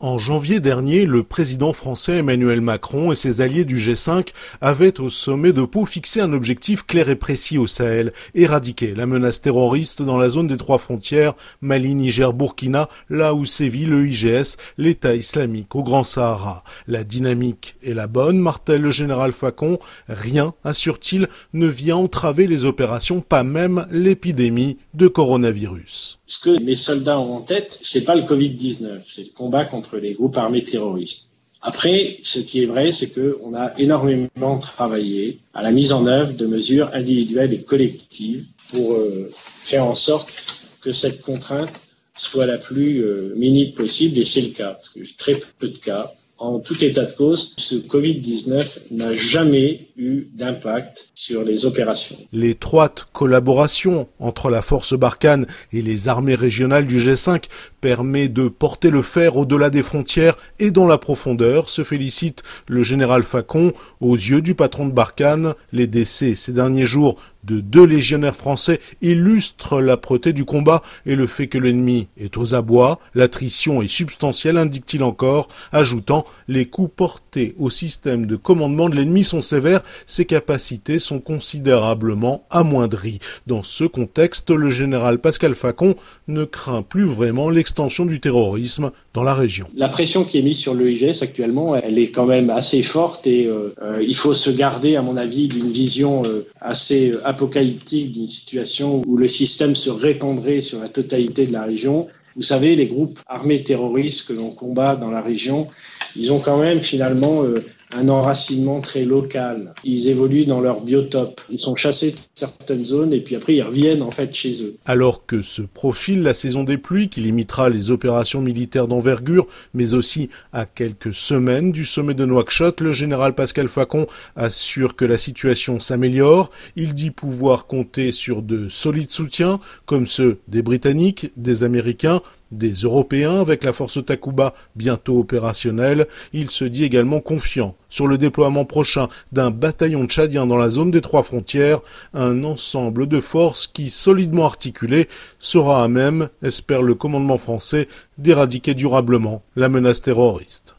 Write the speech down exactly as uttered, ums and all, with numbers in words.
En janvier dernier, le président français Emmanuel Macron et ses alliés du G cinq avaient au sommet de Pau fixé un objectif clair et précis au Sahel, éradiquer la menace terroriste dans la zone des trois frontières, Mali, Niger, Burkina, là où sévit le I G S, l'État islamique au Grand Sahara. La dynamique est la bonne, martèle le général Facon. Rien, assure-t-il, ne vient entraver les opérations, pas même l'épidémie de coronavirus. Ce que mes soldats ont en tête, c'est pas le covid dix-neuf, c'est le combat contre les groupes armés terroristes. Après, ce qui est vrai, c'est qu'on a énormément travaillé à la mise en œuvre de mesures individuelles et collectives pour euh, faire en sorte que cette contrainte soit la plus euh, minime possible, et c'est le cas, parce que j'ai très peu de cas. En tout état de cause, ce covid dix-neuf n'a jamais eu d'impact sur les opérations. L'étroite collaboration entre la force Barkhane et les armées régionales du G cinq permet de porter le fer au-delà des frontières et dans la profondeur, se félicite le général Facon. Aux yeux du patron de Barkhane, les décès ces derniers jours de deux légionnaires français illustrent l'âpreté du combat et le fait que l'ennemi est aux abois. L'attrition est substantielle, indique-t-il encore, ajoutant « Les coups portés au système de commandement de l'ennemi sont sévères, ses capacités sont considérablement amoindries ». Dans ce contexte, le général Pascal Facon ne craint plus vraiment l'extension du terrorisme dans la région. La pression qui est mise sur le I G S actuellement, elle est quand même assez forte et euh, euh, il faut se garder, à mon avis, d'une vision euh, assez euh, apocalyptique d'une situation où le système se répandrait sur la totalité de la région. Vous savez, les groupes armés terroristes que l'on combat dans la région, ils ont quand même finalement euh, un enracinement très local. Ils évoluent dans leur biotope. Ils sont chassés de certaines zones et puis après ils reviennent en fait chez eux. Alors que se profile la saison des pluies qui limitera les opérations militaires d'envergure, mais aussi à quelques semaines du sommet de Nouakchott, le général Pascal Facon assure que la situation s'améliore. Il dit pouvoir compter sur de solides soutiens comme ceux des Britanniques, des Américains, des Européens avec la force Takuba bientôt opérationnelle. Il se dit également confiant sur le déploiement prochain d'un bataillon tchadien dans la zone des trois frontières, un ensemble de forces qui, solidement articulé, sera à même, espère le commandement français, d'éradiquer durablement la menace terroriste.